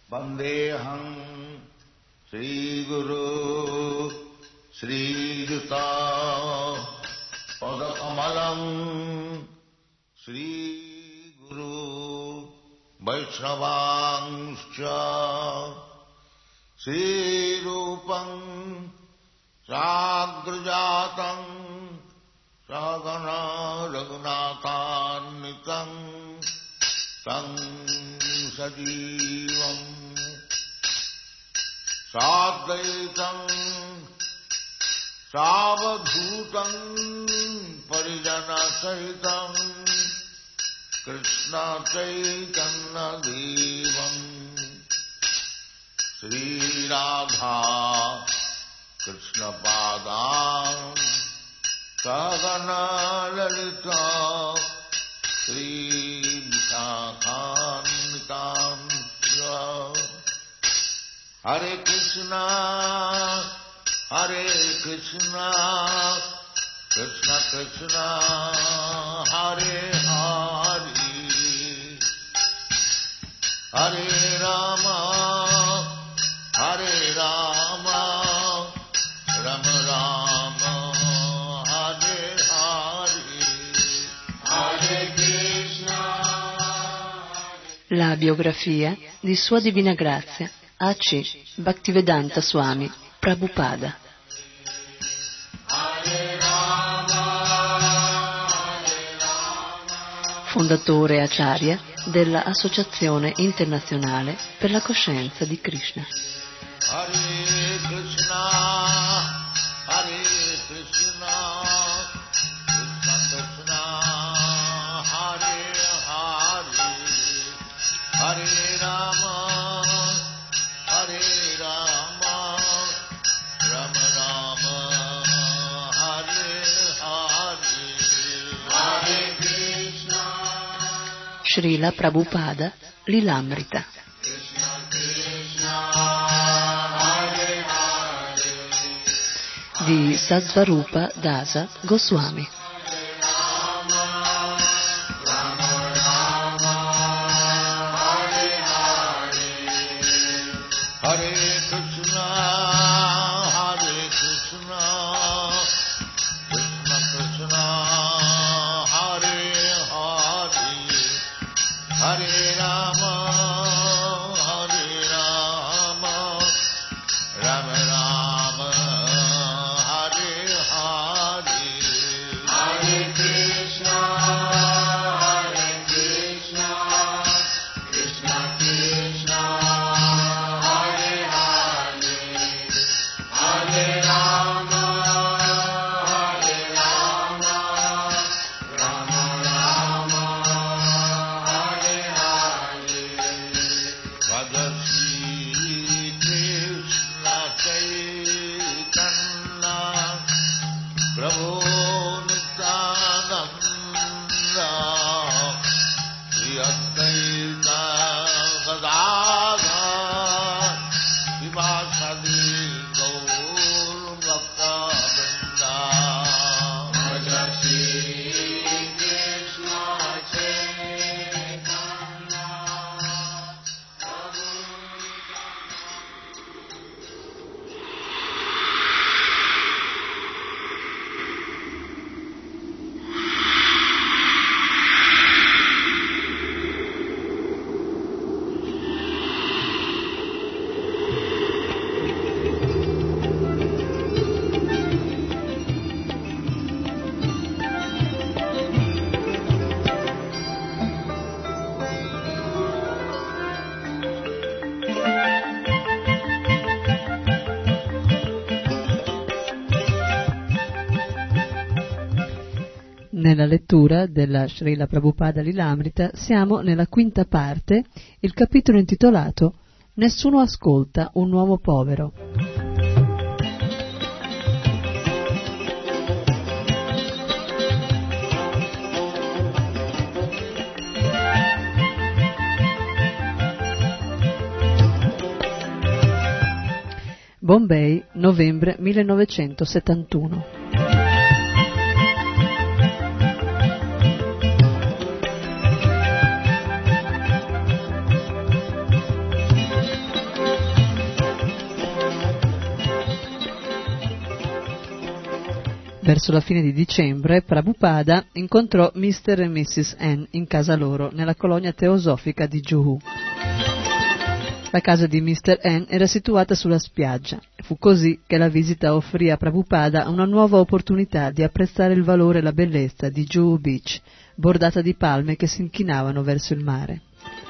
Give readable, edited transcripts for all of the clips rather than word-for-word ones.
Vandeham Sri Guru Sri Juta Padakamalam Sri Guru Vaishnavangscha Sri Rupam Sagrajatam Sagana Raghunathanikam Tam Sajivam Sadvaitam Savadhutam Parijana Sahitam Krishna Chaitanya Devam Sri Radha Krishna Padam Sagana Lalita Sri Vishakhanikam Hare Krishna Krishna Krishna Hare Hare Hare Rama Rama Rama Hare Hare Hare Krishna. La biografia di Sua Divina Grazia A.C. Bhaktivedanta Swami Prabhupada. Fondatore Acharya della Associazione Internazionale per la Coscienza di Krishna. Hare Krishna, Hare Krishna, Krishna Krishna, Hare Hare, Hare Rama, Rama Rama, Hare Hare, Hare Krishna. Srila Prabhupada Lilamrita. Di Satsvarupa Dasa Goswami. Hare Krishna, Krishna Krishna, Hare Hare, Hare Rama, Rama Rama, Hare Hare, Hare Krishna, Krishna Krishna, Hare Hare, Hare Rama, Rama Rama, Hare Hare. Vadasi Krishna Chaitanya Prabhu Nityananda Shri Advaita Gadadhar Vivasadi Gaur Bhakta-vrinda. Vadasi Krishna Chaitanya Nella lettura della Srila Prabhupada Lilamrita siamo nella quinta parte, il capitolo intitolato Nessuno ascolta un uomo povero. Bombay, novembre 1971. Verso la fine di dicembre, Prabhupada incontrò Mr. e Mrs. N in casa loro, nella colonia teosofica di Juhu. La casa di Mr. N era situata sulla spiaggia. Fu così che la visita offrì a Prabhupada una nuova opportunità di apprezzare il valore e la bellezza di Juhu Beach, bordata di palme che si inchinavano verso il mare.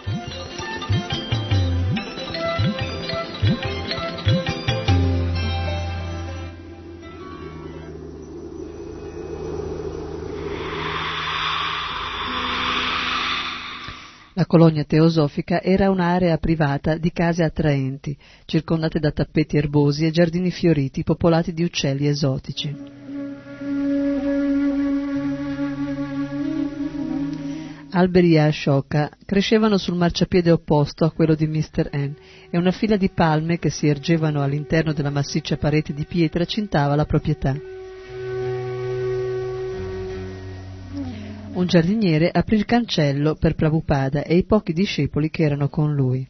La colonia teosofica era un'area privata di case attraenti, circondate da tappeti erbosi e giardini fioriti popolati di uccelli esotici. Alberi e ashoka crescevano sul marciapiede opposto a quello di Mr. N e una fila di palme che si ergevano all'interno della massiccia parete di pietra cintava la proprietà. Un giardiniere aprì il cancello per Prabhupada e i pochi discepoli che erano con lui.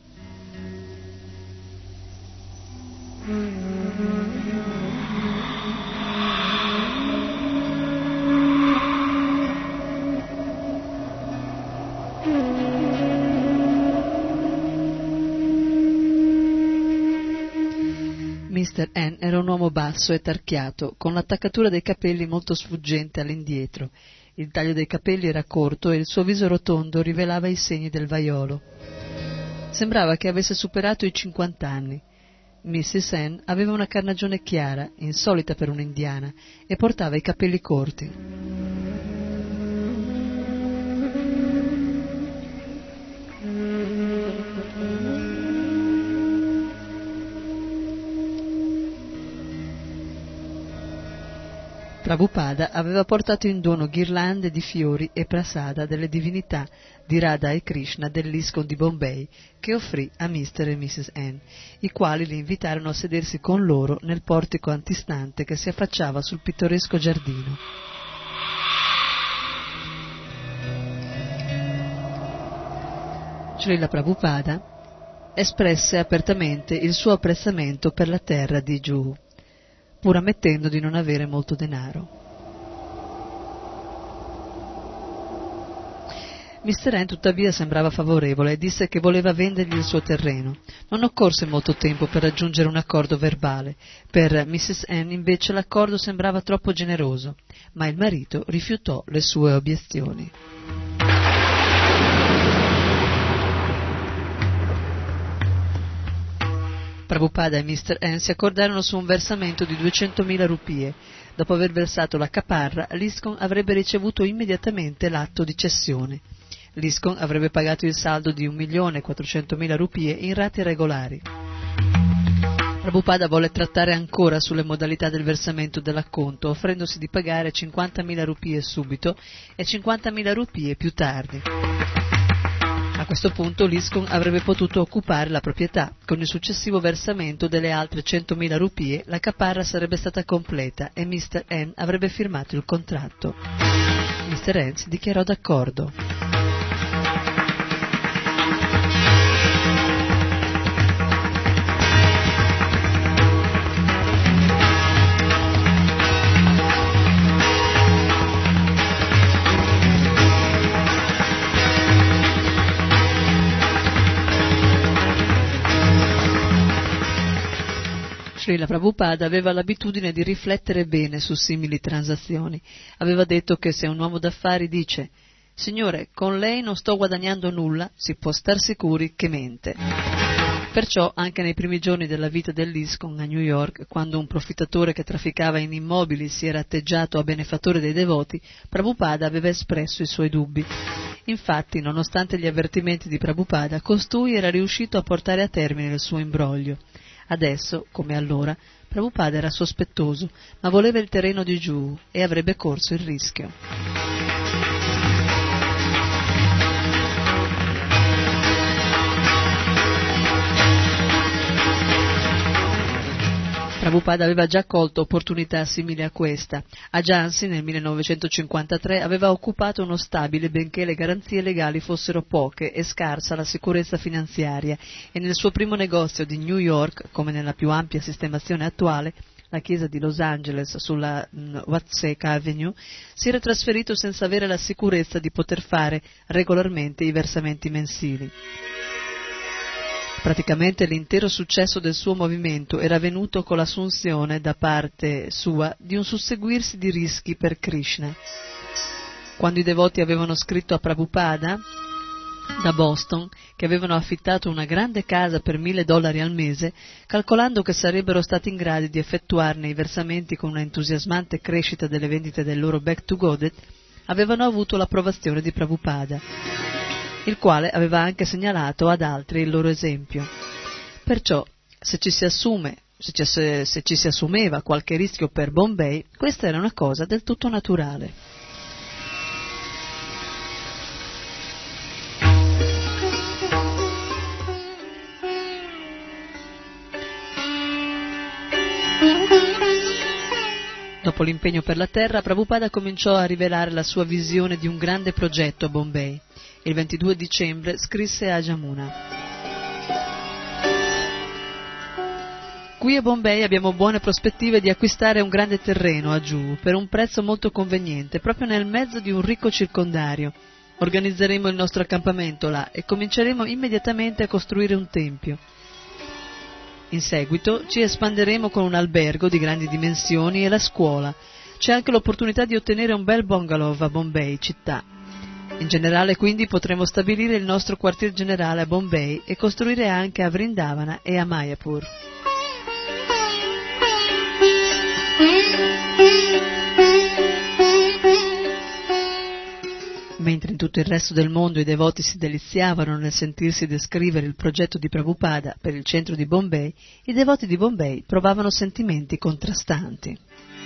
Mr. N era un uomo basso e tarchiato, con l'attaccatura dei capelli molto sfuggente all'indietro. Il taglio dei capelli era corto e il suo viso rotondo rivelava i segni del vaiolo. Sembrava che avesse superato i 50 anni. Mrs. N aveva una carnagione chiara, insolita per un'indiana, e portava i capelli corti. Prabhupada aveva portato in dono ghirlande di fiori e prasada delle divinità di Radha e Krishna dell'ISKCON di Bombay, che offrì a Mr. e Mrs. N, i quali li invitarono a sedersi con loro nel portico antistante che si affacciava sul pittoresco giardino. Srila Prabhupada espresse apertamente il suo apprezzamento per la terra di Juhu, pur ammettendo di non avere molto denaro. Mr. N tuttavia sembrava favorevole e disse che voleva vendergli il suo terreno. Non occorse molto tempo per raggiungere un accordo verbale. Per Mrs. N invece l'accordo sembrava troppo generoso, ma il marito rifiutò le sue obiezioni. Prabhupada e Mr. N si accordarono su un versamento di 200.000 rupie. Dopo aver versato la caparra, l'ISKCON avrebbe ricevuto immediatamente l'atto di cessione. L'ISKCON avrebbe pagato il saldo di 1.400.000 rupie in rate regolari. Prabhupada volle trattare ancora sulle modalità del versamento dell'acconto, offrendosi di pagare 50.000 rupie subito e 50.000 rupie più tardi. A questo punto l'ISKCON avrebbe potuto occupare la proprietà. Con il successivo versamento delle altre 100.000 rupie la caparra sarebbe stata completa e Mr. N avrebbe firmato il contratto. Mr. N si dichiarò d'accordo. Srila Prabhupada aveva l'abitudine di riflettere bene su simili transazioni. Aveva detto che se un uomo d'affari dice «Signore, con lei non sto guadagnando nulla», si può star sicuri che mente. Perciò, anche nei primi giorni della vita dell'ISKCON a New York, quando un profittatore che trafficava in immobili si era atteggiato a benefattore dei devoti, Prabhupada aveva espresso i suoi dubbi. Infatti, nonostante gli avvertimenti di Prabhupada, costui era riuscito a portare a termine il suo imbroglio. Adesso, come allora, Prabhupada era sospettoso, ma voleva il terreno di Juhu e avrebbe corso il rischio. Prabhupada aveva già colto opportunità simili a questa. A Jhansi nel 1953 aveva occupato uno stabile benché le garanzie legali fossero poche e scarsa la sicurezza finanziaria, e nel suo primo negozio di New York, come nella più ampia sistemazione attuale, la chiesa di Los Angeles sulla Watseka Avenue, si era trasferito senza avere la sicurezza di poter fare regolarmente i versamenti mensili. Praticamente l'intero successo del suo movimento era venuto con l'assunzione da parte sua di un susseguirsi di rischi per Krishna. Quando i devoti avevano scritto a Prabhupada da Boston che avevano affittato una grande casa per $1,000 al mese, calcolando che sarebbero stati in grado di effettuarne i versamenti con una entusiasmante crescita delle vendite del loro Back to Godhead, avevano avuto l'approvazione di Prabhupada, il quale aveva anche segnalato ad altri il loro esempio. Perciò, se ci si assumeva qualche rischio per Bombay, questa era una cosa del tutto naturale. Dopo l'impegno per la terra, Prabhupada cominciò a rivelare la sua visione di un grande progetto a Bombay. Il 22 dicembre scrisse a Jamuna: qui a Bombay abbiamo buone prospettive di acquistare un grande terreno a Juhu per un prezzo molto conveniente, proprio nel mezzo di un ricco circondario. Organizzeremo il nostro accampamento là e cominceremo immediatamente a costruire un tempio. In seguito ci espanderemo con un albergo di grandi dimensioni e la scuola. C'è anche l'opportunità di ottenere un bel bungalow a Bombay città. In generale, quindi, potremo stabilire il nostro quartier generale a Bombay e costruire anche a Vrindavana e a Mayapur. Mentre in tutto il resto del mondo i devoti si deliziavano nel sentirsi descrivere il progetto di Prabhupada per il centro di Bombay, i devoti di Bombay provavano sentimenti contrastanti.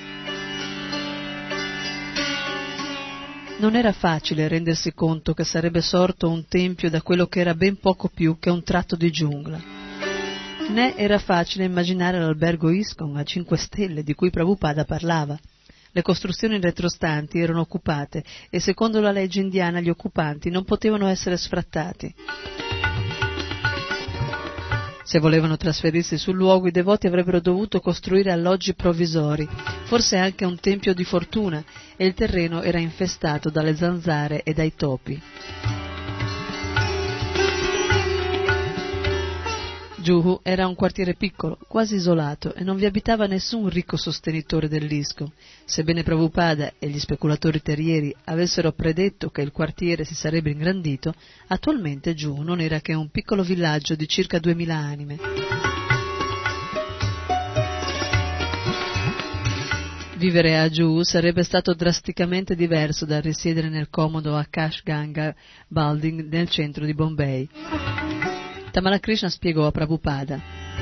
Non era facile rendersi conto che sarebbe sorto un tempio da quello che era ben poco più che un tratto di giungla. Né era facile immaginare l'albergo ISKCON a 5 stelle di cui Prabhupada parlava. Le costruzioni retrostanti erano occupate e secondo la legge indiana gli occupanti non potevano essere sfrattati. Se volevano trasferirsi sul luogo, i devoti avrebbero dovuto costruire alloggi provvisori, forse anche un tempio di fortuna, e il terreno era infestato dalle zanzare e dai topi. Juhu era un quartiere piccolo, quasi isolato, e non vi abitava nessun ricco sostenitore dell'ISKCON. Sebbene Prabhupada e gli speculatori terrieri avessero predetto che il quartiere si sarebbe ingrandito, attualmente Juhu non era che un piccolo villaggio di circa 2000 anime. Vivere a Juhu sarebbe stato drasticamente diverso dal risiedere nel comodo Akash Ganga Building nel centro di Bombay. Tamala Krishna spiegò a Prabhupada: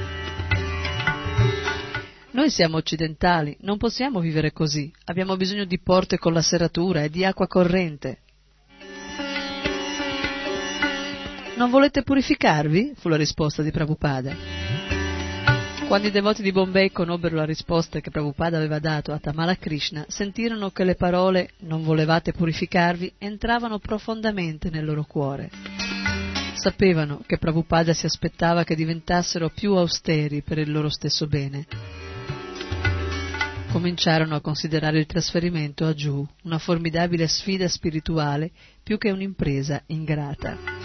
noi siamo occidentali, non possiamo vivere così, abbiamo bisogno di porte con la serratura e di acqua corrente. Non volete purificarvi? Fu la risposta di Prabhupada. Quando i devoti di Bombay conobbero la risposta che Prabhupada aveva dato a Tamala Krishna, sentirono che le parole «non volevate purificarvi» entravano profondamente nel loro cuore. Sapevano che Prabhupada si aspettava che diventassero più austeri per il loro stesso bene. Cominciarono a considerare il trasferimento a Juhu una formidabile sfida spirituale più che un'impresa ingrata.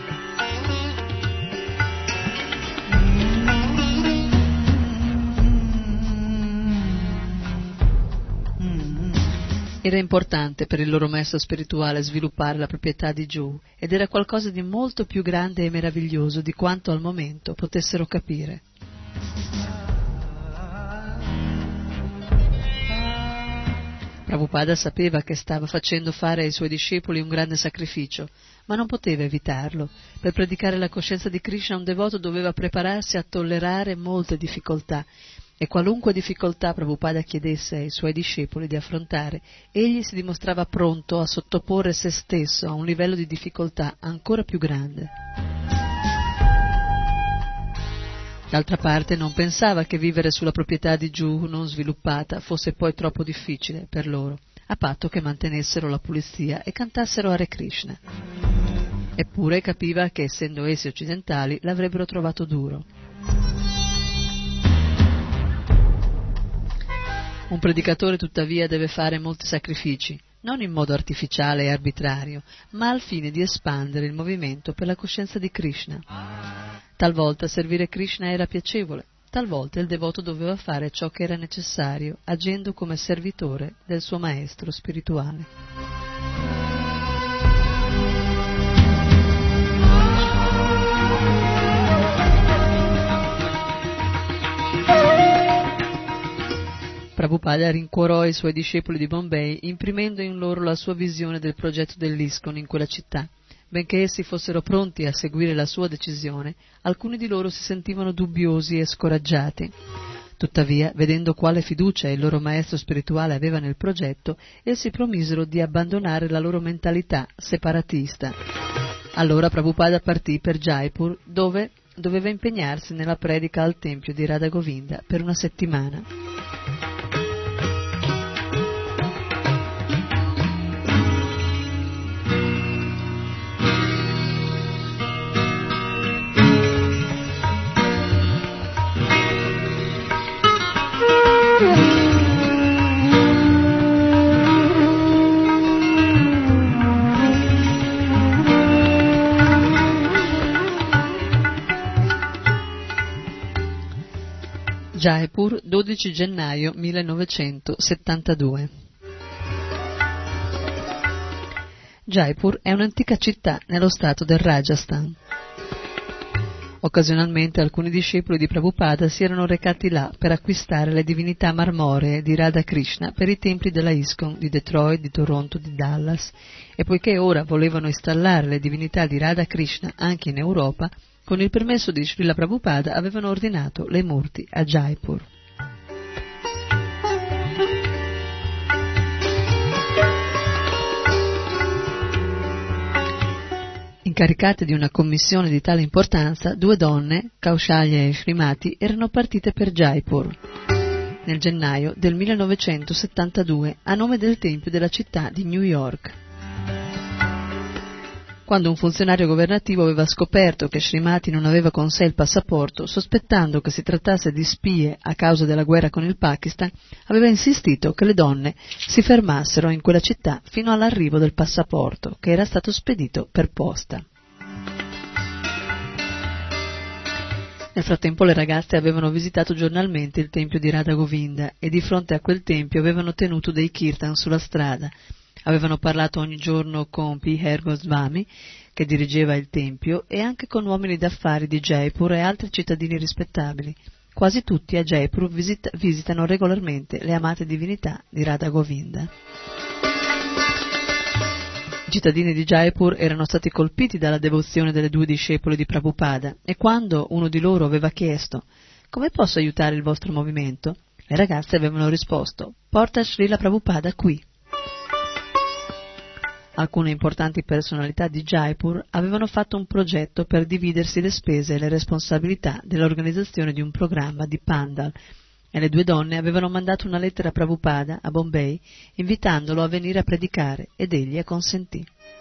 Era importante per il loro maestro spirituale sviluppare la proprietà di Juhu ed era qualcosa di molto più grande e meraviglioso di quanto al momento potessero capire. Prabhupada sapeva che stava facendo fare ai suoi discepoli un grande sacrificio, ma non poteva evitarlo. Per predicare la coscienza di Krishna un devoto doveva prepararsi a tollerare molte difficoltà, e qualunque difficoltà Prabhupada chiedesse ai suoi discepoli di affrontare, egli si dimostrava pronto a sottoporre se stesso a un livello di difficoltà ancora più grande. D'altra parte non pensava che vivere sulla proprietà di Juhu non sviluppata fosse poi troppo difficile per loro, a patto che mantenessero la pulizia e cantassero Hare Krishna. Eppure capiva che, essendo essi occidentali, l'avrebbero trovato duro. Un predicatore tuttavia deve fare molti sacrifici, non in modo artificiale e arbitrario, ma al fine di espandere il movimento per la coscienza di Krishna. Talvolta servire Krishna era piacevole, talvolta il devoto doveva fare ciò che era necessario, agendo come servitore del suo maestro spirituale. Prabhupada rincuorò i suoi discepoli di Bombay imprimendo in loro la sua visione del progetto dell'ISKCON in quella città. Benché essi fossero pronti a seguire la sua decisione, alcuni di loro si sentivano dubbiosi e scoraggiati. Tuttavia, vedendo quale fiducia il loro maestro spirituale aveva nel progetto, essi promisero di abbandonare la loro mentalità separatista. Allora Prabhupada partì per Jaipur, dove doveva impegnarsi nella predica al tempio di Radha Govinda per una settimana. Jaipur, 12 gennaio 1972. Jaipur è un'antica città nello stato del Rajasthan. Occasionalmente alcuni discepoli di Prabhupada si erano recati là per acquistare le divinità marmoree di Radha Krishna per i templi della ISKCON di Detroit, di Toronto, di Dallas, e poiché ora volevano installare le divinità di Radha Krishna anche in Europa, con il permesso di Srila Prabhupada avevano ordinato le murti a Jaipur. Incaricate di una commissione di tale importanza, due donne, Kaushalya e Srimati, erano partite per Jaipur nel gennaio del 1972 a nome del tempio della città di New York. Quando un funzionario governativo aveva scoperto che Srimati non aveva con sé il passaporto, sospettando che si trattasse di spie a causa della guerra con il Pakistan, aveva insistito che le donne si fermassero in quella città fino all'arrivo del passaporto, che era stato spedito per posta. Nel frattempo le ragazze avevano visitato giornalmente il tempio di Radha Govinda e di fronte a quel tempio avevano tenuto dei kirtan sulla strada. Avevano parlato ogni giorno con P. Goswami, che dirigeva il tempio, e anche con uomini d'affari di Jaipur e altri cittadini rispettabili. Quasi tutti a Jaipur visitano regolarmente le amate divinità di Radha Govinda. I cittadini di Jaipur erano stati colpiti dalla devozione delle due discepole di Prabhupada, e quando uno di loro aveva chiesto «Come posso aiutare il vostro movimento?», le ragazze avevano risposto «Porta Srila Prabhupada qui». Alcune importanti personalità di Jaipur avevano fatto un progetto per dividersi le spese e le responsabilità dell'organizzazione di un programma di Pandal, e le due donne avevano mandato una lettera a Prabhupada a Bombay invitandolo a venire a predicare, ed egli acconsentì.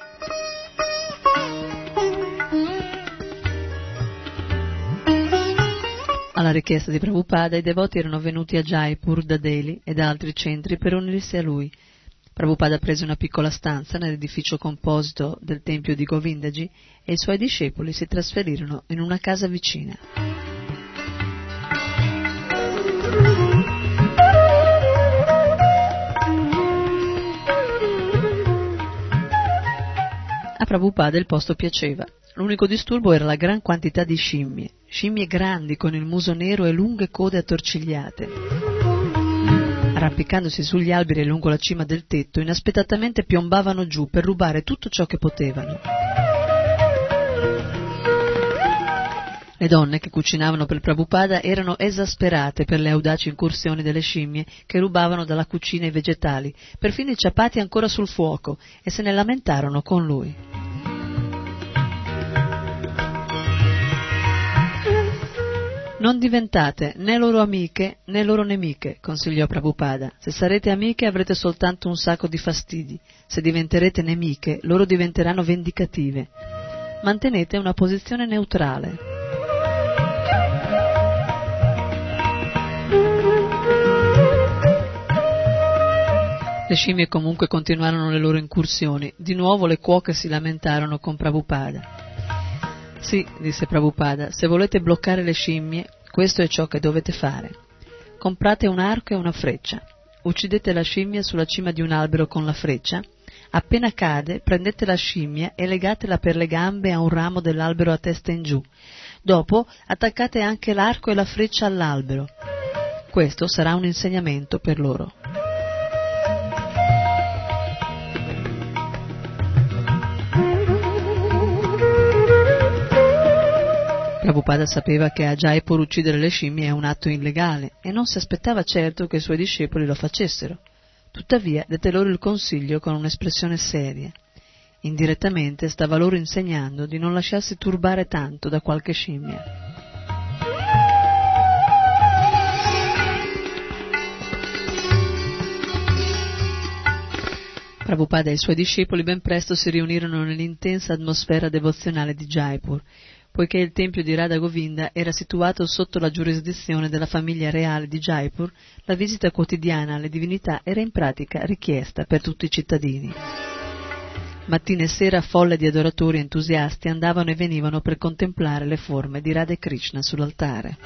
Alla richiesta di Prabhupada i devoti erano venuti a Jaipur da Delhi e da altri centri per unirsi a lui. Prabhupada prese una piccola stanza nell'edificio composito del tempio di Govindaji e i suoi discepoli si trasferirono in una casa vicina. A Prabhupada il posto piaceva. L'unico disturbo era la gran quantità di scimmie grandi con il muso nero e lunghe code attorcigliate. Arrampicandosi sugli alberi lungo la cima del tetto, inaspettatamente piombavano giù per rubare tutto ciò che potevano. Le donne che cucinavano per Prabhupada erano esasperate per le audaci incursioni delle scimmie che rubavano dalla cucina i vegetali, perfino i ciapati ancora sul fuoco, e se ne lamentarono con lui. Non diventate né loro amiche né loro nemiche, consigliò Prabhupada. Se sarete amiche avrete soltanto un sacco di fastidi. Se diventerete nemiche, loro diventeranno vendicative. Mantenete una posizione neutrale. scimmie comunque continuarono le loro incursioni. Di nuovo le cuoche si lamentarono con Prabhupada. Sì, disse Prabhupada, se volete bloccare le scimmie, questo è ciò che dovete fare. Comprate un arco e una freccia. Uccidete la scimmia sulla cima di un albero con la freccia. Appena cade, prendete la scimmia e legatela per le gambe a un ramo dell'albero a testa in giù. Dopo attaccate anche l'arco e la freccia all'albero. Questo sarà un insegnamento per loro. Prabhupada sapeva che a Jaipur uccidere le scimmie è un atto illegale e non si aspettava certo che i suoi discepoli lo facessero. Tuttavia dette loro il consiglio con un'espressione seria. Indirettamente stava loro insegnando di non lasciarsi turbare tanto da qualche scimmia. Prabhupada e i suoi discepoli ben presto si riunirono nell'intensa atmosfera devozionale di Jaipur. Poiché il tempio di Radha Govinda era situato sotto la giurisdizione della famiglia reale di Jaipur, la visita quotidiana alle divinità era in pratica richiesta per tutti i cittadini. Mattina e sera folle di adoratori entusiasti andavano e venivano per contemplare le forme di Radha e Krishna sull'altare.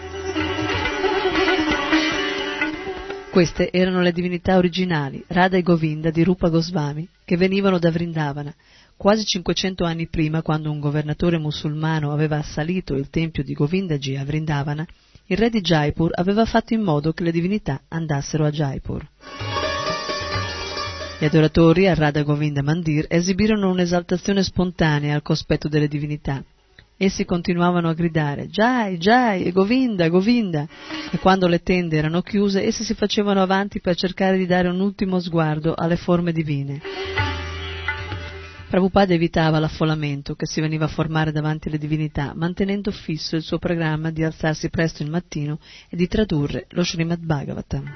Queste erano le divinità originali, Radha e Govinda di Rupa Goswami, che venivano da Vrindavana. Quasi 500 anni prima, quando un governatore musulmano aveva assalito il tempio di Govindaji a Vrindavana, il re di Jaipur aveva fatto in modo che le divinità andassero a Jaipur. Gli adoratori al Radha Govinda Mandir esibirono un'esaltazione spontanea al cospetto delle divinità. Essi continuavano a gridare Jai, Jai e Govinda, Govinda, e quando le tende erano chiuse, essi si facevano avanti per cercare di dare un ultimo sguardo alle forme divine. Prabhupada evitava l'affollamento che si veniva a formare davanti alle divinità, mantenendo fisso il suo programma di alzarsi presto il mattino e di tradurre lo Srimad Bhagavatam.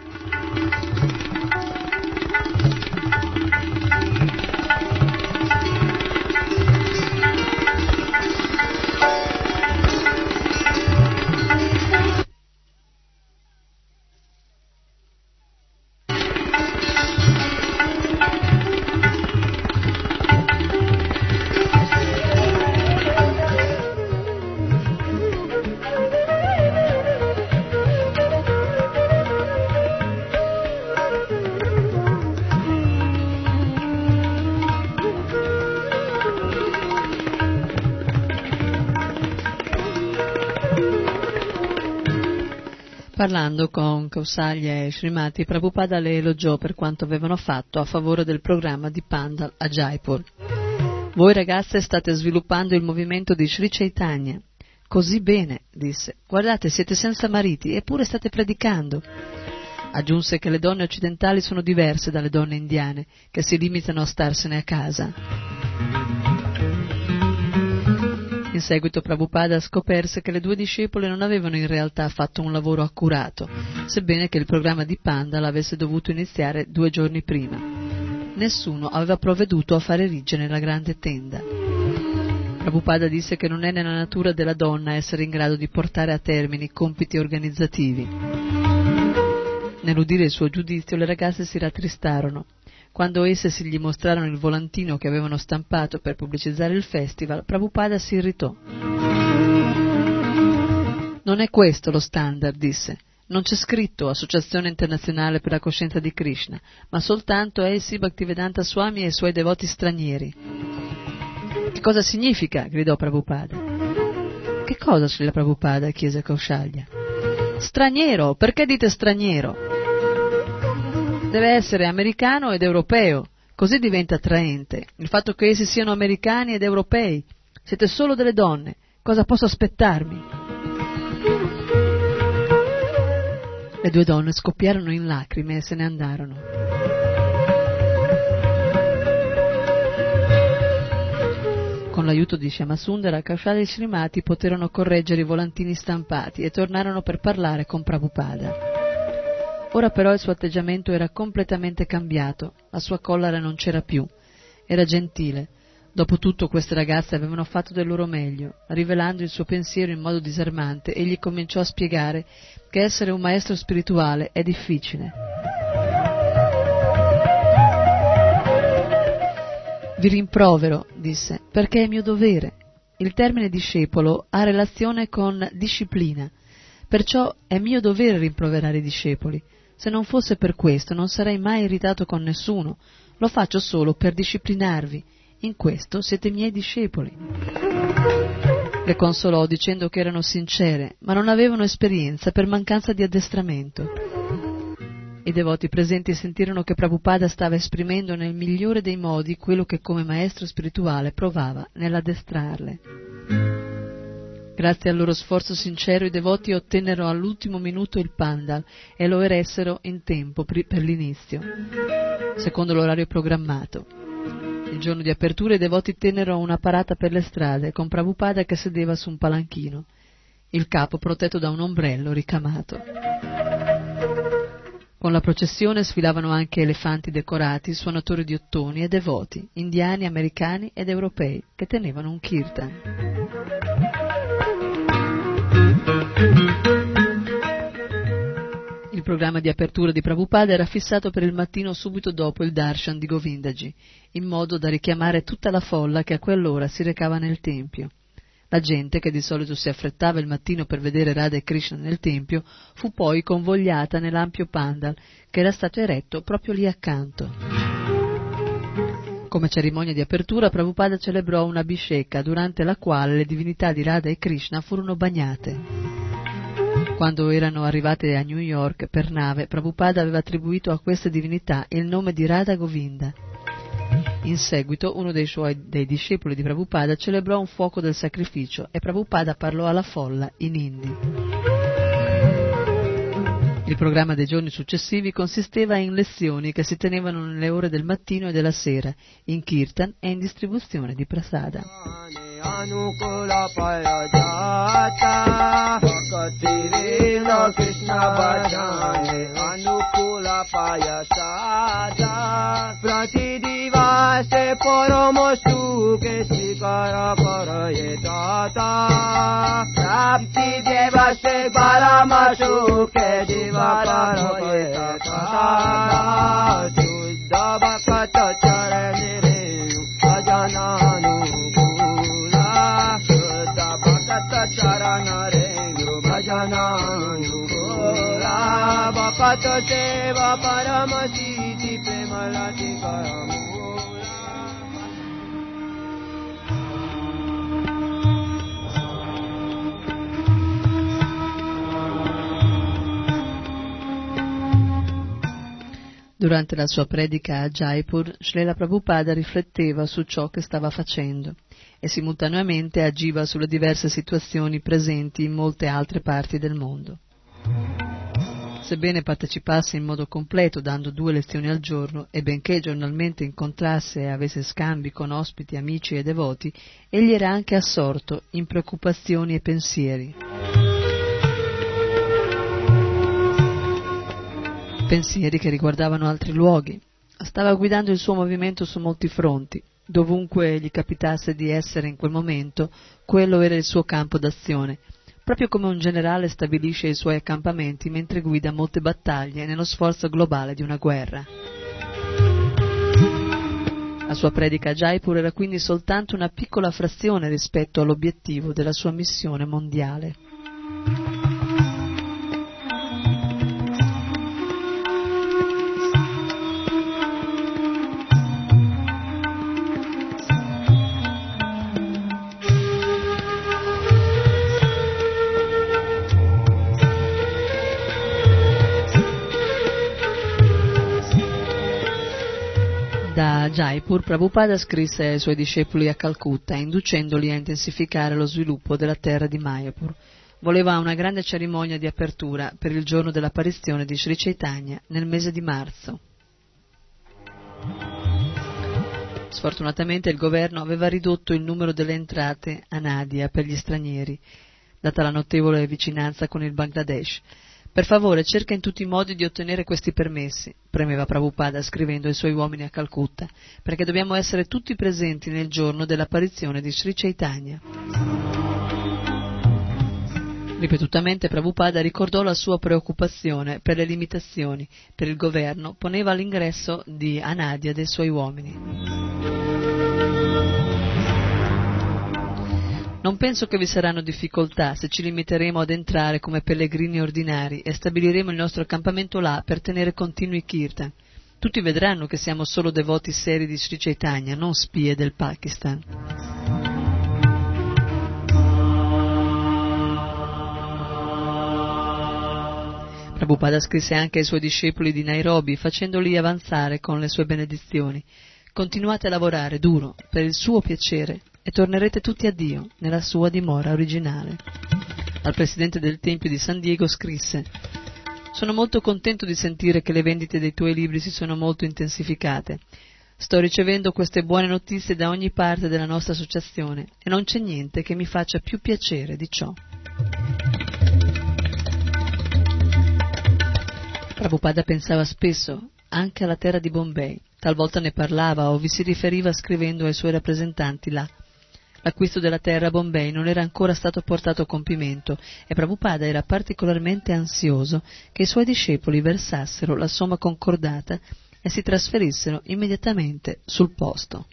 Parlando con Kausalya e Srimati, Prabhupada le elogiò per quanto avevano fatto a favore del programma di Pandal a Jaipur. Voi ragazze state sviluppando il movimento di Sri Chaitanya. Così bene, disse. Guardate, siete senza mariti, eppure state predicando. Aggiunse che le donne occidentali sono diverse dalle donne indiane, che si limitano a starsene a casa. In seguito Prabhupada scoperse che le due discepole non avevano in realtà fatto un lavoro accurato, sebbene che il programma di Pandal avesse dovuto iniziare 2 giorni prima. Nessuno aveva provveduto a fare eriggere la grande tenda. Prabhupada disse che non è nella natura della donna essere in grado di portare a termine i compiti organizzativi. Nell'udire il suo giudizio le ragazze si rattristarono. Quando esse si gli mostrarono il volantino che avevano stampato per pubblicizzare il festival, Prabhupada si irritò. Non è questo lo standard, disse. Non c'è scritto Associazione Internazionale per la Coscienza di Krishna, ma soltanto A.C. Bhaktivedanta Swami e i suoi devoti stranieri. Che cosa significa? Gridò Prabhupada. Che cosa, Srila Prabhupada? Chiese Kausalya. Straniero, perché dite straniero? Deve essere americano ed europeo, così diventa attraente. Il fatto che essi siano americani ed europei. Siete solo delle donne, cosa posso aspettarmi? Le 2 donne scoppiarono in lacrime e se ne andarono. Con l'aiuto di Shyamasundara, Kausalya e Srimati poterono correggere i volantini stampati e tornarono per parlare con Prabhupada. Ora però il suo atteggiamento era completamente cambiato, la sua collera non c'era più, era gentile. Dopotutto queste ragazze avevano fatto del loro meglio. Rivelando il suo pensiero in modo disarmante, egli cominciò a spiegare che essere un maestro spirituale è difficile. Vi rimprovero, disse, perché è mio dovere. Il termine discepolo ha relazione con disciplina, perciò è mio dovere rimproverare i discepoli. Se non fosse per questo non sarei mai irritato con nessuno, lo faccio solo per disciplinarvi. In questo siete miei discepoli. Le consolò dicendo che erano sincere, ma non avevano esperienza per mancanza di addestramento. I devoti presenti sentirono che Prabhupada stava esprimendo nel migliore dei modi quello che come maestro spirituale provava nell'addestrarle. Grazie al loro sforzo sincero i devoti ottennero all'ultimo minuto il pandal e lo eressero in tempo per l'inizio, secondo l'orario programmato. Il giorno di apertura i devoti tennero una parata per le strade con Prabhupada che sedeva su un palanchino, il capo protetto da un ombrello ricamato. Con la processione sfilavano anche elefanti decorati, suonatori di ottoni e devoti, indiani, americani ed europei, che tenevano un kirtan. Il programma di apertura di Prabhupada era fissato per il mattino subito dopo il darshan di Govindaji, in modo da richiamare tutta la folla che a quell'ora si recava nel tempio. La gente, che di solito si affrettava il mattino per vedere Radha e Krishna nel tempio, fu poi convogliata nell'ampio pandal che era stato eretto proprio lì accanto. Come cerimonia di apertura, Prabhupada celebrò una abhisheka, durante la quale le divinità di Radha e Krishna furono bagnate. Quando erano arrivate a New York per nave, Prabhupada aveva attribuito a queste divinità il nome di Radha Govinda. In seguito uno dei discepoli di Prabhupada celebrò un fuoco del sacrificio e Prabhupada parlò alla folla in hindi. Il programma dei giorni successivi consisteva in lezioni che si tenevano nelle ore del mattino e della sera, in kirtan e in distribuzione di prasada. Anukula payajata Bhaktirena Krishna bhajane Anukula payasada Pratidivase parama sukhe sikara parayetata Prapti devase parama sukhe diva parayetata Shuddha bhakata charane reyu ajananu Charanare bhajananugora bhakata seva paramasiti premalati karamura. Durante la sua predica a Jaipur, Srila Prabhupada rifletteva su ciò che stava facendo e simultaneamente agiva sulle diverse situazioni presenti in molte altre parti del mondo. Sebbene partecipasse in modo completo dando 2 lezioni al giorno e benché giornalmente incontrasse e avesse scambi con ospiti, amici e devoti, egli era anche assorto in preoccupazioni e pensieri. Pensieri che riguardavano altri luoghi. Stava guidando il suo movimento su molti fronti. Dovunque gli capitasse di essere in quel momento, quello era il suo campo d'azione, proprio come un generale stabilisce i suoi accampamenti mentre guida molte battaglie nello sforzo globale di una guerra. La sua predica a Jaipur era quindi soltanto una piccola frazione rispetto all'obiettivo della sua missione mondiale. Da Jaipur, Prabhupada scrisse ai suoi discepoli a Calcutta, inducendoli a intensificare lo sviluppo della terra di Mayapur. Voleva una grande cerimonia di apertura per il giorno dell'apparizione di Sri Chaitanya nel mese di marzo. Sfortunatamente il governo aveva ridotto il numero delle entrate a Nadia per gli stranieri, data la notevole vicinanza con il Bangladesh. Per favore, cerca in tutti i modi di ottenere questi permessi, premeva Prabhupada scrivendo ai suoi uomini a Calcutta, perché dobbiamo essere tutti presenti nel giorno dell'apparizione di Sri Chaitanya. Ripetutamente Prabhupada ricordò la sua preoccupazione per le limitazioni per il governo poneva all'ingresso di Anadia dei suoi uomini. Non penso che vi saranno difficoltà se ci limiteremo ad entrare come pellegrini ordinari e stabiliremo il nostro accampamento là per tenere continui kirtan. Tutti vedranno che siamo solo devoti seri di Sri Chaitanya, non spie del Pakistan. Prabhupada scrisse anche ai suoi discepoli di Nairobi, facendoli avanzare con le sue benedizioni. Continuate a lavorare duro per il suo piacere e tornerete tutti a Dio nella sua dimora originale. Al presidente del Tempio di San Diego scrisse: sono molto contento di sentire che le vendite dei tuoi libri si sono molto intensificate. Sto ricevendo queste buone notizie da ogni parte della nostra associazione e non c'è niente che mi faccia più piacere di ciò. Prabhupada pensava spesso anche alla terra di Bombay. Talvolta ne parlava o vi si riferiva scrivendo ai suoi rappresentanti là. L'acquisto della terra a Bombay non era ancora stato portato a compimento e Prabhupada era particolarmente ansioso che i suoi discepoli versassero la somma concordata e si trasferissero immediatamente sul posto.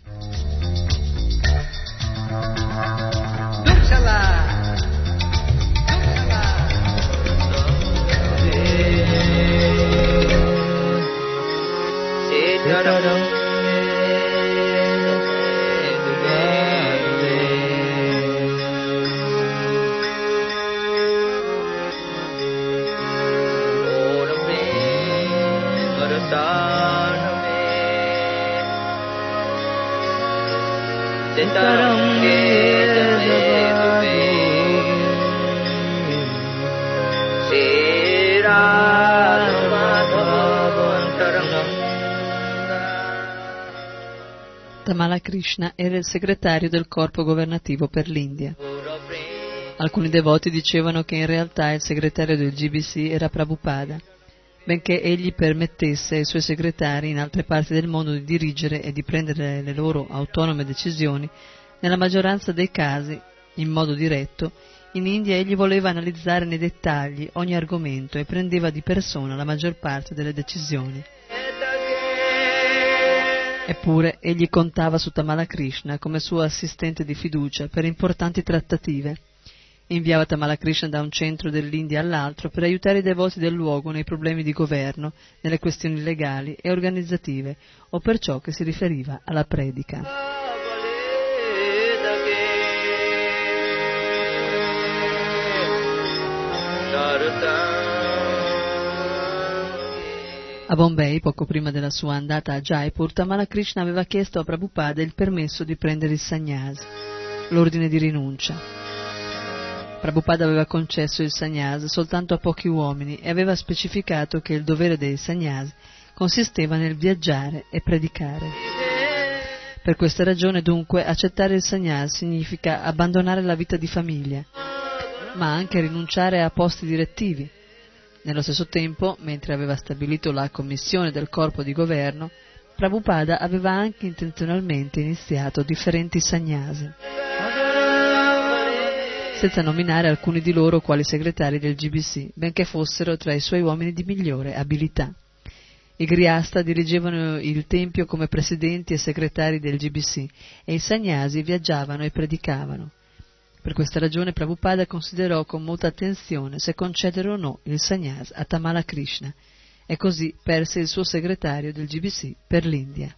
Tamala Krishna era il segretario del corpo governativo per l'India. Alcuni devoti dicevano che in realtà il segretario del GBC era Prabhupada, benché egli permettesse ai suoi segretari in altre parti del mondo di dirigere e di prendere le loro autonome decisioni. Nella maggioranza dei casi, in modo diretto, in India egli voleva analizzare nei dettagli ogni argomento e prendeva di persona la maggior parte delle decisioni. Eppure egli contava su Tamala Krishna come suo assistente di fiducia per importanti trattative. Inviava Tamala Krishna da un centro dell'India all'altro per aiutare i devoti del luogo nei problemi di governo, nelle questioni legali e organizzative o per ciò che si riferiva alla predica. A Bombay, poco prima della sua andata a Jaipur, Tamala Krishna aveva chiesto a Prabhupada il permesso di prendere il sannyas, l'ordine di rinuncia. Prabhupada aveva concesso il sannyas soltanto a pochi uomini e aveva specificato che il dovere dei sannyas consisteva nel viaggiare e predicare. Per questa ragione, dunque, accettare il sannyas significa abbandonare la vita di famiglia, ma anche rinunciare a posti direttivi. Nello stesso tempo, mentre aveva stabilito la commissione del corpo di governo, Prabhupada aveva anche intenzionalmente iniziato differenti sannyasi, senza nominare alcuni di loro quali segretari del GBC, benché fossero tra i suoi uomini di migliore abilità. I Grihasta dirigevano il tempio come presidenti e segretari del GBC e i sannyasi viaggiavano e predicavano. Per questa ragione Prabhupada considerò con molta attenzione se concedere o no il sannyas a Tamala Krishna e così perse il suo segretario del GBC per l'India.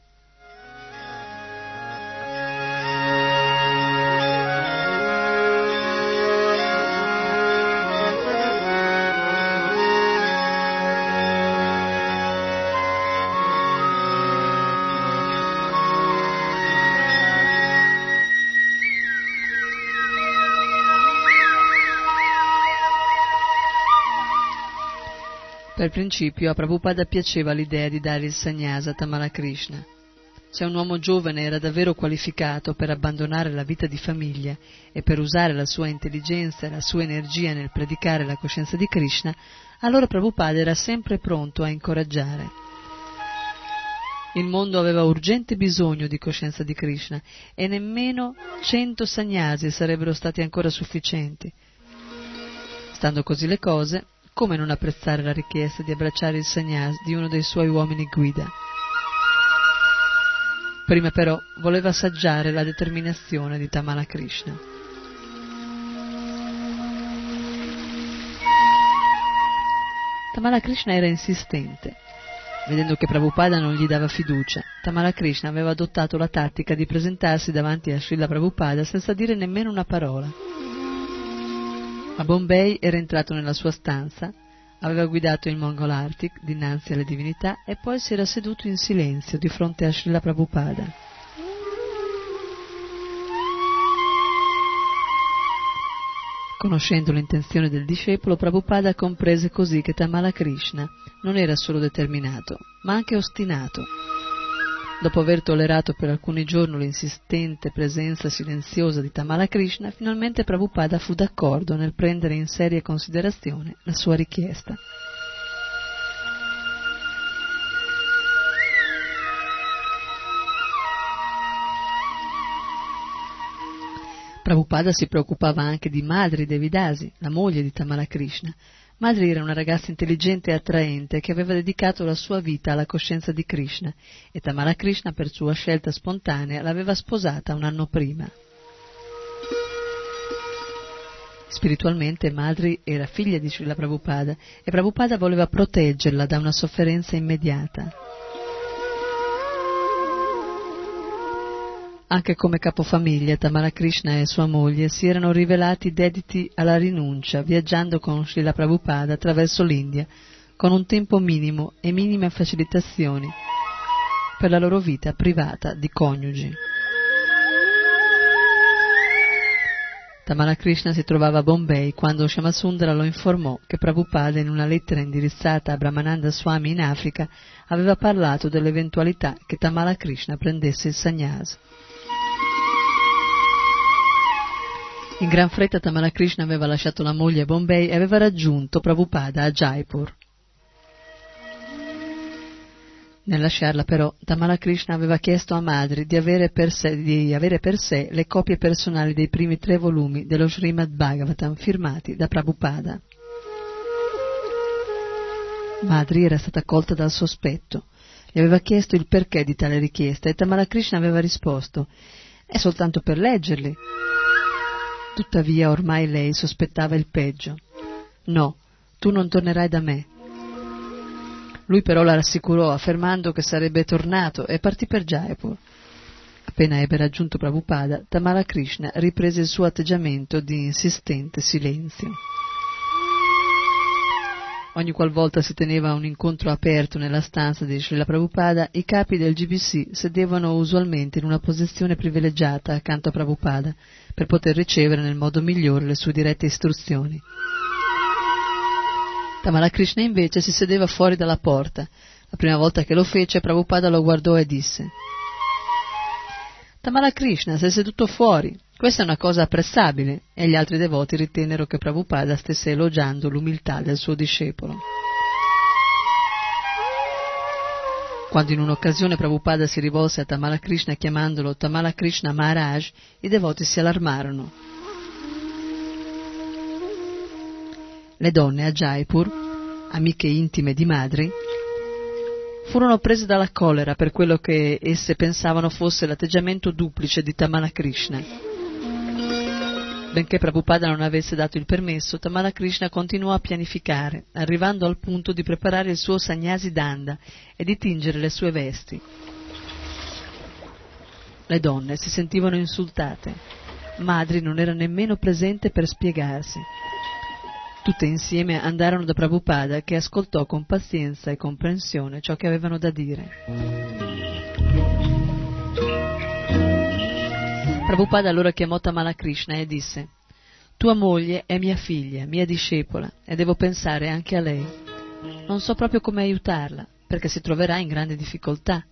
Per principio a Prabhupada piaceva l'idea di dare il sannyasa a Tamala Krishna. Se un uomo giovane era davvero qualificato per abbandonare la vita di famiglia e per usare la sua intelligenza e la sua energia nel predicare la coscienza di Krishna, allora Prabhupada era sempre pronto a incoraggiare. Il mondo aveva urgente bisogno di coscienza di Krishna e nemmeno 100 sannyasi sarebbero stati ancora sufficienti. Stando così le cose, come non apprezzare la richiesta di abbracciare il sannyas di uno dei suoi uomini guida? Prima però voleva assaggiare la determinazione di Tamala Krishna. Tamala Krishna era insistente. Vedendo che Prabhupada non gli dava fiducia, Tamala Krishna aveva adottato la tattica di presentarsi davanti a Srila Prabhupada senza dire nemmeno una parola. A Bombay era entrato nella sua stanza, aveva guidato il Mongol Arctic dinanzi alle divinità e poi si era seduto in silenzio di fronte a Srila Prabhupada. Conoscendo l'intenzione del discepolo, Prabhupada comprese così che Tamala Krishna non era solo determinato, ma anche ostinato. Dopo aver tollerato per alcuni giorni l'insistente presenza silenziosa di Tamala Krishna, finalmente Prabhupada fu d'accordo nel prendere in seria considerazione la sua richiesta. Prabhupada si preoccupava anche di Madri Devidasi, la moglie di Tamala Krishna. Madri era una ragazza intelligente e attraente che aveva dedicato la sua vita alla coscienza di Krishna e Tamala Krishna, per sua scelta spontanea, l'aveva sposata un anno prima. Spiritualmente Madri era figlia di Srila Prabhupada e Prabhupada voleva proteggerla da una sofferenza immediata. Anche come capofamiglia, Tamala Krishna e sua moglie si erano rivelati dediti alla rinuncia, viaggiando con Srila Prabhupada attraverso l'India, con un tempo minimo e minime facilitazioni per la loro vita privata di coniugi. Tamala Krishna si trovava a Bombay quando Shyamasundara lo informò che Prabhupada, in una lettera indirizzata a Brahmananda Swami in Africa, aveva parlato dell'eventualità che Tamala Krishna prendesse il sannyasa. In gran fretta Tamala Krishna aveva lasciato la moglie a Bombay e aveva raggiunto Prabhupada a Jaipur. Nel lasciarla però, Tamala Krishna aveva chiesto a Madri di avere per sé le copie personali dei primi 3 volumi dello Srimad Bhagavatam firmati da Prabhupada. Madri era stata colta dal sospetto. Gli aveva chiesto il perché di tale richiesta e Tamala Krishna aveva risposto: «È soltanto per leggerli». Tuttavia ormai lei sospettava il peggio. «No, tu non tornerai da me». Lui però la rassicurò affermando che sarebbe tornato e partì per Jaipur. Appena ebbe raggiunto Prabhupada, Tamala Krishna riprese il suo atteggiamento di insistente silenzio. Ogni qualvolta si teneva un incontro aperto nella stanza di Srila Prabhupada, i capi del GBC sedevano usualmente in una posizione privilegiata accanto a Prabhupada per poter ricevere nel modo migliore le sue dirette istruzioni. Tamala Krishna invece si sedeva fuori dalla porta. La prima volta che lo fece, Prabhupada lo guardò e disse: «Tamala Krishna, sei seduto fuori. Questa è una cosa apprezzabile», e gli altri devoti ritennero che Prabhupada stesse elogiando l'umiltà del suo discepolo. Quando in un'occasione Prabhupada si rivolse a Tamala Krishna chiamandolo Tamala Krishna Maharaj, i devoti si allarmarono. Le donne a Jaipur, amiche intime di Madri, furono prese dalla collera per quello che esse pensavano fosse l'atteggiamento duplice di Tamala Krishna. Benché Prabhupada non avesse dato il permesso, Tamala Krishna continuò a pianificare, arrivando al punto di preparare il suo sannyasi danda e di tingere le sue vesti. Le donne si sentivano insultate. Madri non era nemmeno presente per spiegarsi. Tutte insieme andarono da Prabhupada, che ascoltò con pazienza e comprensione ciò che avevano da dire. Prabhupada allora chiamò Tamala Krishna e disse: «Tua moglie è mia figlia, mia discepola, e devo pensare anche a lei. Non so proprio come aiutarla, perché si troverà in grande difficoltà».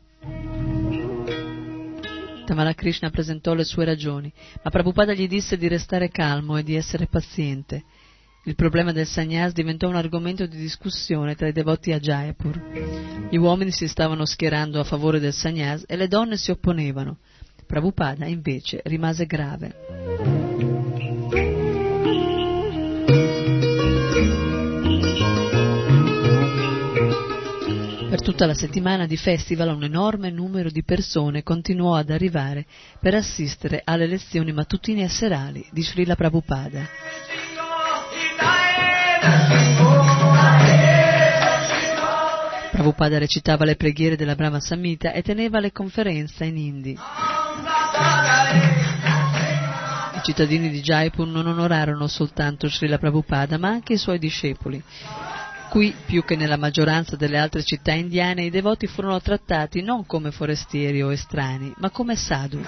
Tamala Krishna presentò le sue ragioni, ma Prabhupada gli disse di restare calmo e di essere paziente. Il problema del sannyas diventò un argomento di discussione tra i devoti a Jaipur. Gli uomini si stavano schierando a favore del sannyas e le donne si opponevano. Prabhupada invece rimase grave. Per tutta la settimana di festival un enorme numero di persone continuò ad arrivare per assistere alle lezioni mattutine e serali di Srila Prabhupada. Prabhupada recitava le preghiere della Brahma Samhita e teneva le conferenze in hindi. I cittadini di Jaipur non onorarono soltanto Srila Prabhupada, ma anche i suoi discepoli. Qui, più che nella maggioranza delle altre città indiane, i devoti furono trattati non come forestieri o estranei, ma come sadhu.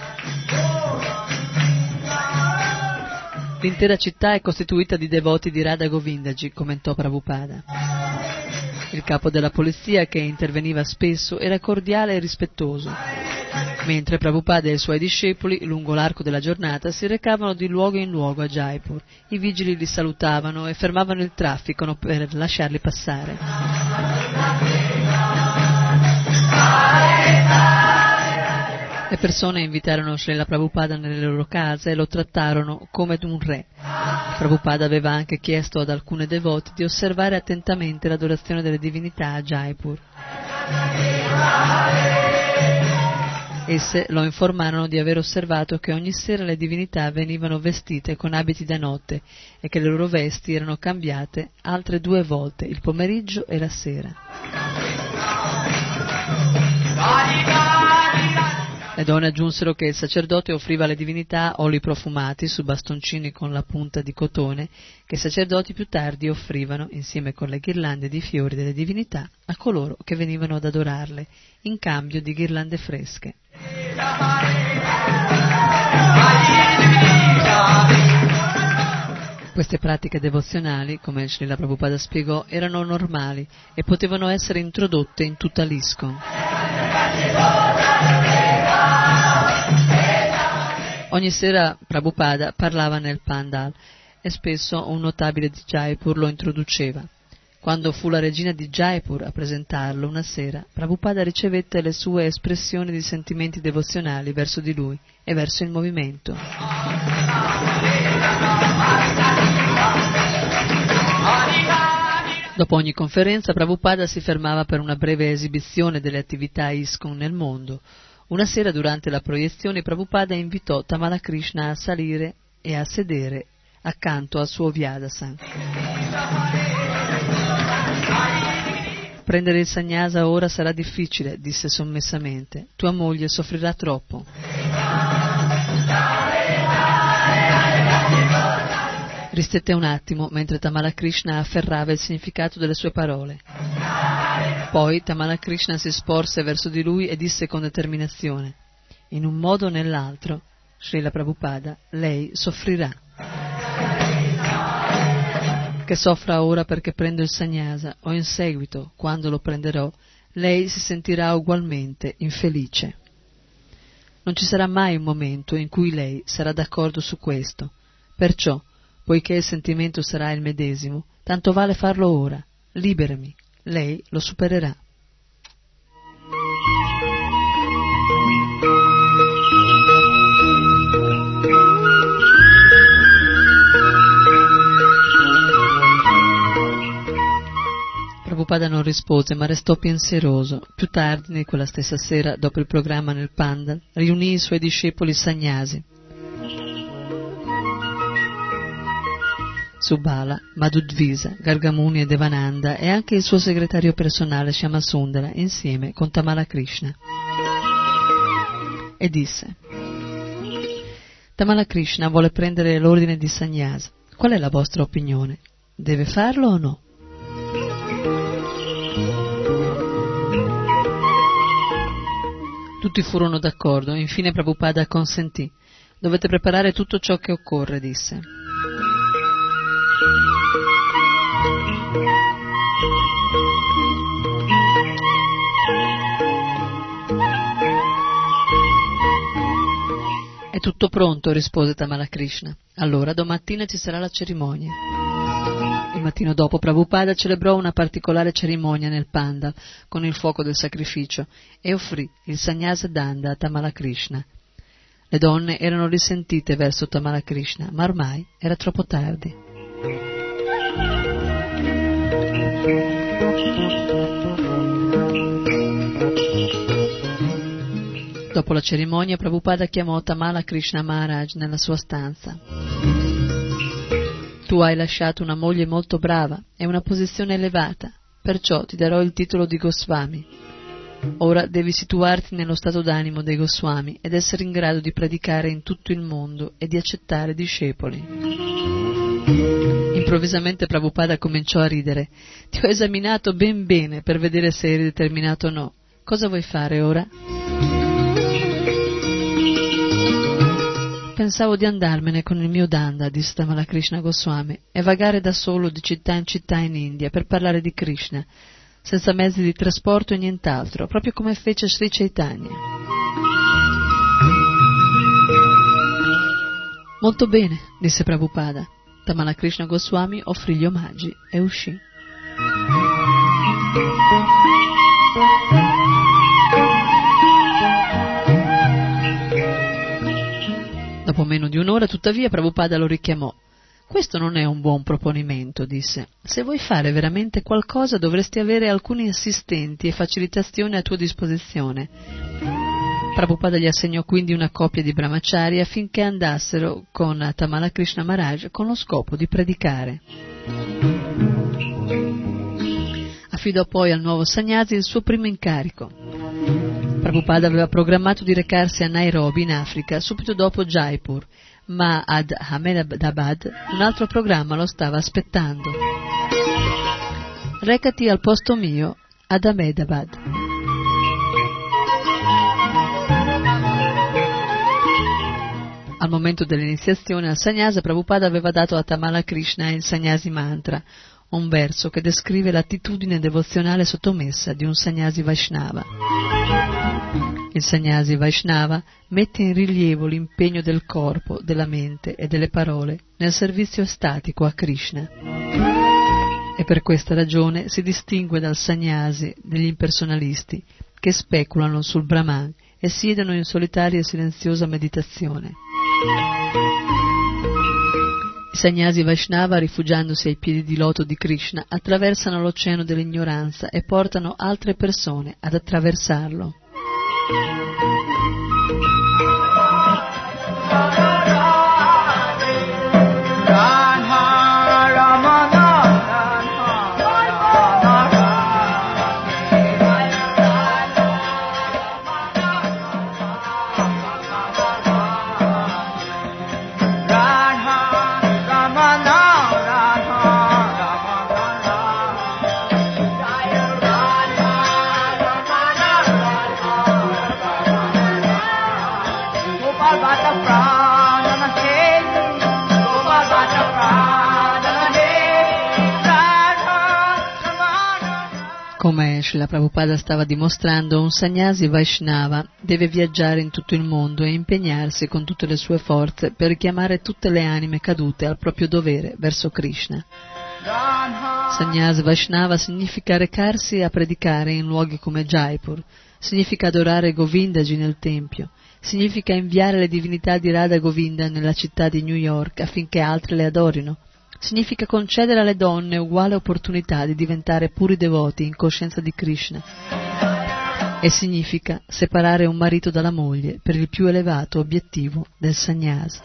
L'intera città è costituita di devoti di Radha Govindaji, commentò Prabhupada. Il capo della polizia, che interveniva spesso, era cordiale e rispettoso. Mentre Prabhupada e i suoi discepoli, lungo l'arco della giornata, si recavano di luogo in luogo a Jaipur. I vigili li salutavano e fermavano il traffico per lasciarli passare. Le persone invitarono Srila Prabhupada nelle loro case e lo trattarono come un re. Prabhupada aveva anche chiesto ad alcune devoti di osservare attentamente l'adorazione delle divinità a Jaipur. Esse lo informarono di aver osservato che ogni sera le divinità venivano vestite con abiti da notte e che le loro vesti erano cambiate altre 2 volte, il pomeriggio e la sera. Le donne aggiunsero che il sacerdote offriva alle divinità oli profumati su bastoncini con la punta di cotone che i sacerdoti più tardi offrivano, insieme con le ghirlande di fiori delle divinità, a coloro che venivano ad adorarle, in cambio di ghirlande fresche. Queste pratiche devozionali, come Srila Prabhupada spiegò, erano normali e potevano essere introdotte in tutta l'ISKCON. Ogni sera Prabhupada parlava nel Pandal e spesso un notabile di Jaipur lo introduceva. Quando fu la regina di Jaipur a presentarlo una sera, Prabhupada ricevette le sue espressioni di sentimenti devozionali verso di lui e verso il movimento. Dopo ogni conferenza, Prabhupada si fermava per una breve esibizione delle attività ISKCON nel mondo. Una sera, durante la proiezione, Prabhupada invitò Tamala Krishna a salire e a sedere accanto al suo Vyadasan. Prendere il sannyasa ora sarà difficile, disse sommessamente. Tua moglie soffrirà troppo. Ristette un attimo mentre Tamala Krishna afferrava il significato delle sue parole. Poi Tamala Krishna si sporse verso di lui e disse con determinazione: in un modo o nell'altro, Srila Prabhupada, lei soffrirà. Che soffra ora perché prendo il sannyasa o in seguito, quando lo prenderò, lei si sentirà ugualmente infelice. Non ci sarà mai un momento in cui lei sarà d'accordo su questo. Perciò, poiché il sentimento sarà il medesimo, tanto vale farlo ora. Liberami, lei lo supererà. Prabhupada non rispose, ma restò pensieroso. Più tardi, in quella stessa sera, dopo il programma nel Pandal, riunì i suoi discepoli sannyasi. Subala, Madhudvisa, Gargamuni e Devananda e anche il suo segretario personale Shyamasundara insieme con Tamala Krishna. E disse: Tamala Krishna vuole prendere l'ordine di sannyasa. Qual è la vostra opinione? Deve farlo o no? Tutti furono d'accordo, infine Prabhupada consentì. Dovete preparare tutto ciò che occorre, disse. È tutto pronto, rispose Tamala Krishna. Allora domattina ci sarà la cerimonia. Il mattino dopo Prabhupada celebrò una particolare cerimonia nel Pandal con il fuoco del sacrificio e offrì il sannyasa danda a Tamala Krishna. Le donne erano risentite verso Tamala Krishna, ma ormai era troppo tardi. Dopo la cerimonia, Prabhupada chiamò Tamala Krishna Maharaj nella sua stanza. Tu hai lasciato una moglie molto brava e una posizione elevata. perciò ti darò il titolo di Goswami. Ora devi situarti nello stato d'animo dei Goswami ed essere in grado di predicare in tutto il mondo e di accettare discepoli. Improvvisamente Prabhupada cominciò a ridere. Ti ho esaminato ben bene per vedere se eri determinato o no. Cosa vuoi fare ora? Pensavo di andarmene con il mio Danda, disse Tamala Krishna Goswami, e vagare da solo di città in città in India per parlare di Krishna, senza mezzi di trasporto e nient'altro, proprio come fece Sri Chaitanya. Molto bene, disse Prabhupada. Tamala Krishna Goswami offrì gli omaggi e uscì. Dopo meno di un'ora, tuttavia, Prabhupada lo richiamò. Questo non è un buon proponimento, disse. Se vuoi fare veramente qualcosa dovresti avere alcuni assistenti e facilitazioni a tua disposizione. Prabhupada gli assegnò quindi una coppia di brahmachari affinché andassero con Tamala Krishna Maharaj con lo scopo di predicare. Affidò poi al nuovo sannyasi il suo primo incarico. Prabhupada aveva programmato di recarsi a Nairobi in Africa subito dopo Jaipur, ma ad Ahmedabad un altro programma lo stava aspettando. Recati al posto mio ad Ahmedabad. Al momento dell'iniziazione al sannyasa, Prabhupada aveva dato a Tamala Krishna il sannyasi mantra, un verso che descrive l'attitudine devozionale sottomessa di un sannyasi Vaishnava. Il sannyasi Vaishnava mette in rilievo l'impegno del corpo, della mente e delle parole nel servizio estatico a Krishna. E per questa ragione si distingue dal sannyasi degli impersonalisti che speculano sul Brahman e siedono in solitaria e silenziosa meditazione. I sannyasi Vaishnava, rifugiandosi ai piedi di loto di Krishna, attraversano l'oceano dell'ignoranza e portano altre persone ad attraversarlo. Come Srila Prabhupada stava dimostrando, un sannyasi Vaishnava deve viaggiare in tutto il mondo e impegnarsi con tutte le sue forze per richiamare tutte le anime cadute al proprio dovere verso Krishna. Sannyasi Vaishnava significa recarsi a predicare in luoghi come Jaipur, significa adorare Govindaji nel tempio, significa inviare le divinità di Radha Govinda nella città di New York affinché altre le adorino. Significa concedere alle donne uguale opportunità di diventare puri devoti in coscienza di Krishna. E significa separare un marito dalla moglie per il più elevato obiettivo del sannyasa.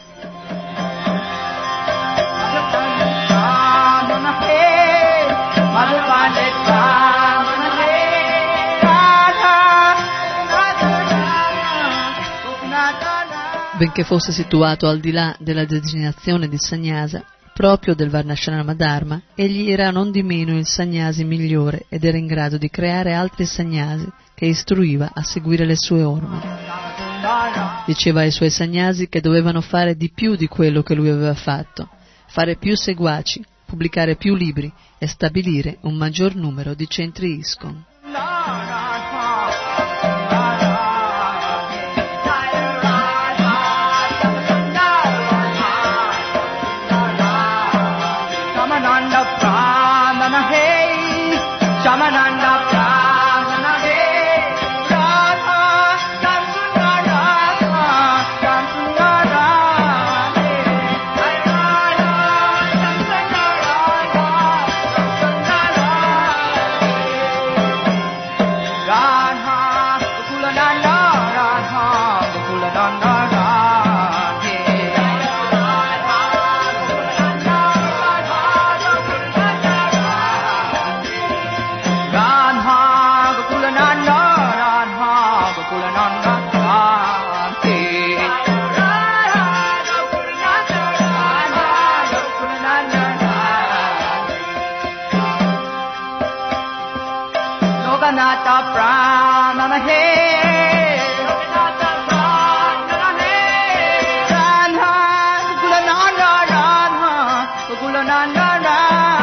Benché fosse situato al di là della designazione di sannyasa, proprio del Varnashrama Dharma, egli era non di meno il sannyasi migliore ed era in grado di creare altri sannyasi che istruiva a seguire le sue orme. Diceva ai suoi sannyasi che dovevano fare di più di quello che lui aveva fatto, fare più seguaci, pubblicare più libri e stabilire un maggior numero di centri ISKCON. Jagannatha Pranana He Jagannatha Pranana He Radha Gulananda Radha Gulananda Radha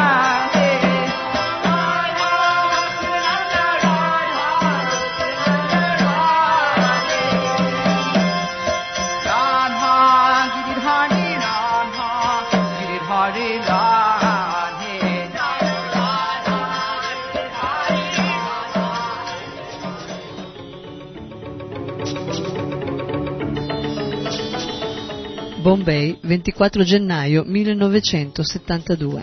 Bombay, 24 gennaio 1972.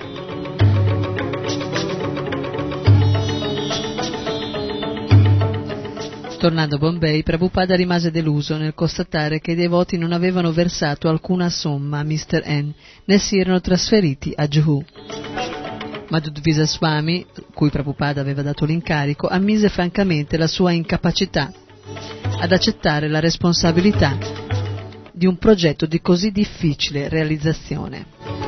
Tornando a Bombay, Prabhupada rimase deluso nel constatare che i devoti non avevano versato alcuna somma a Mr. N, né si erano trasferiti a Juhu. Madhudvisa Swami, cui Prabhupada aveva dato l'incarico, ammise francamente la sua incapacità ad accettare la responsabilità di un progetto di così difficile realizzazione.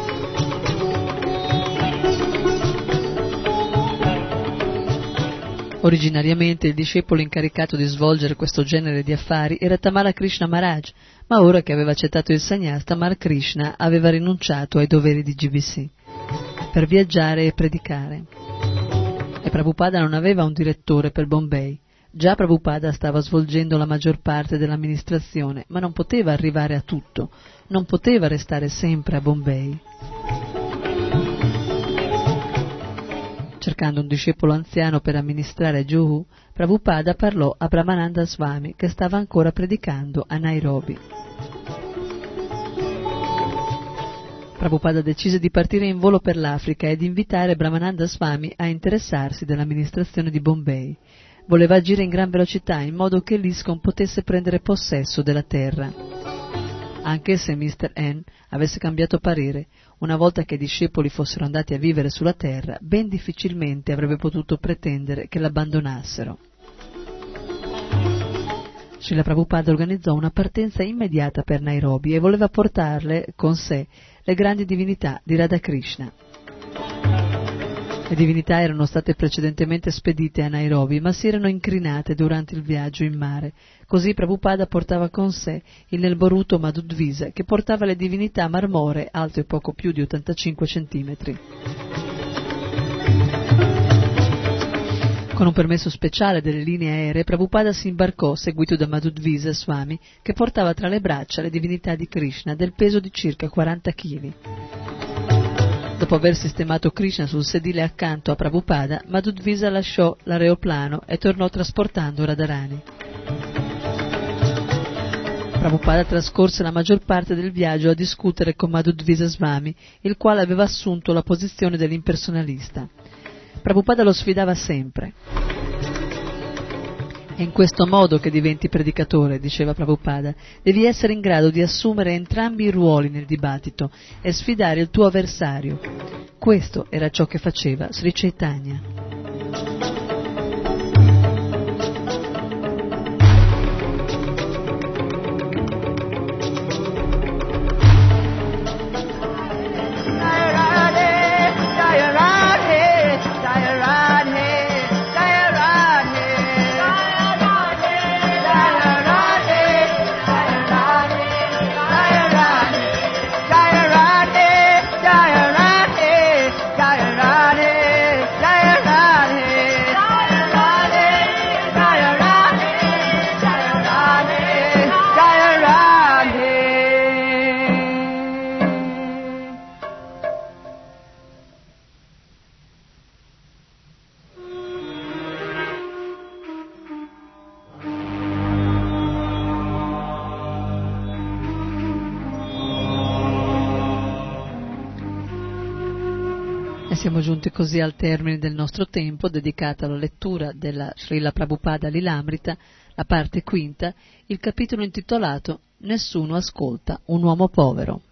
Originariamente il discepolo incaricato di svolgere questo genere di affari era Tamala Krishna Maharaj, ma ora che aveva accettato il sannyas, Tamal Krishna aveva rinunciato ai doveri di GBC per viaggiare e predicare. E Prabhupada non aveva un direttore per Bombay. Già Prabhupada stava svolgendo la maggior parte dell'amministrazione, ma non poteva arrivare a tutto, non poteva restare sempre a Bombay. Cercando un discepolo anziano per amministrare Juhu, Prabhupada parlò a Brahmananda Swami, che stava ancora predicando a Nairobi. Prabhupada decise di partire in volo per l'Africa e di invitare Brahmananda Swami a interessarsi dell'amministrazione di Bombay. Voleva agire in gran velocità in modo che l'ISKCON potesse prendere possesso della terra. Anche se Mr. N avesse cambiato parere, una volta che i discepoli fossero andati a vivere sulla terra, ben difficilmente avrebbe potuto pretendere che l'abbandonassero. Srila Prabhupada organizzò una partenza immediata per Nairobi e voleva portarle con sé le grandi divinità di Radha Krishna. Le divinità erano state precedentemente spedite a Nairobi, ma si erano incrinate durante il viaggio in mare. Così Prabhupada portava con sé il Nelboruto Madhudvisa, che portava le divinità marmoree alte poco più di 85 centimetri. Con un permesso speciale delle linee aeree, Prabhupada si imbarcò, seguito da Madhudvisa Swami, che portava tra le braccia le divinità di Krishna, del peso di circa 40 kg. Dopo aver sistemato Krishna sul sedile accanto a Prabhupada, Madhudvisa lasciò l'aeroplano e tornò trasportando Radharani. Prabhupada trascorse la maggior parte del viaggio a discutere con Madhudvisa Swami, il quale aveva assunto la posizione dell'impersonalista. Prabhupada lo sfidava sempre. È in questo modo che diventi predicatore, diceva Prabhupada. Devi essere in grado di assumere entrambi i ruoli nel dibattito e sfidare il tuo avversario. Questo era ciò che faceva Sri Chaitanya. Siamo giunti così al termine del nostro tempo dedicato alla lettura della Srila Prabhupada Lilamrita, la parte quinta, il capitolo intitolato Nessuno ascolta un uomo povero.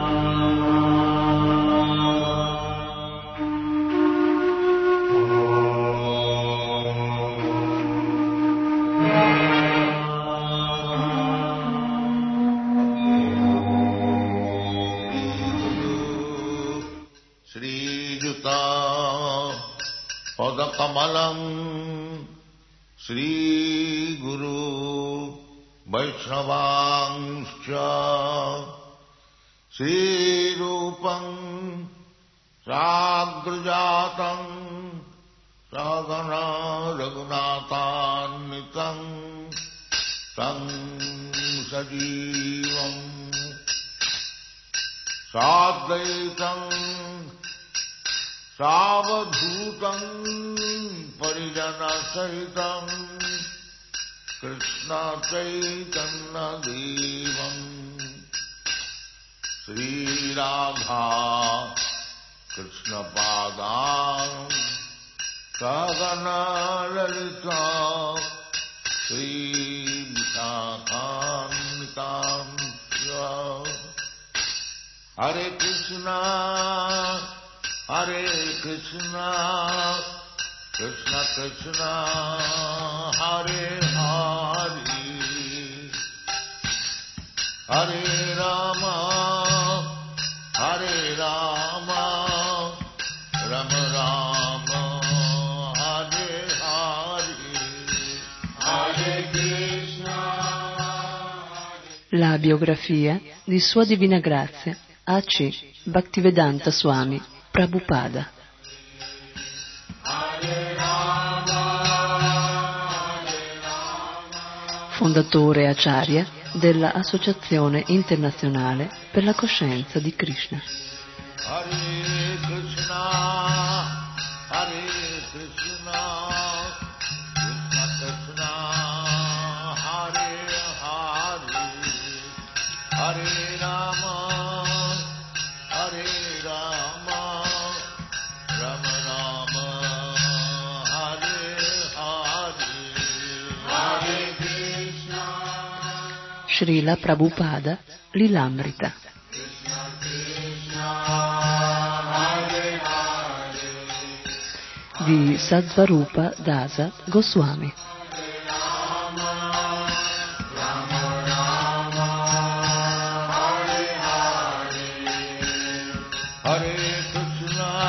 Oh Srijuta Padakamalam Sri Guru Vaishnavangscha Sri Rupam Sagrajatam Sagana Raghunatanitam Tam Sajivam Sadvaitam Savadhutam Parijana Sahitam Krishna Chaitanya Devam Sri Radha Krishna Padam Sagana Lalita Sri Vishakanitam Hare Krishna Krishna Krishna Hare Hare Hare Rama Rama Rama Hare Hare Hare Krishna. La biografia di Sua Divina Grazia A.C. Bhaktivedanta Swami Prabhupada. Fondatore Acharya della Associazione Internazionale per la Coscienza di Krishna. Hare Krishna, Krishna Krishna, Hare Hare, Hare Rama, Rama Rama, Hare Hare, Hare Krishna. Srila Prabhupada Lilamrita. Di Sadvarupa Dasa Goswami. Hare Krishna,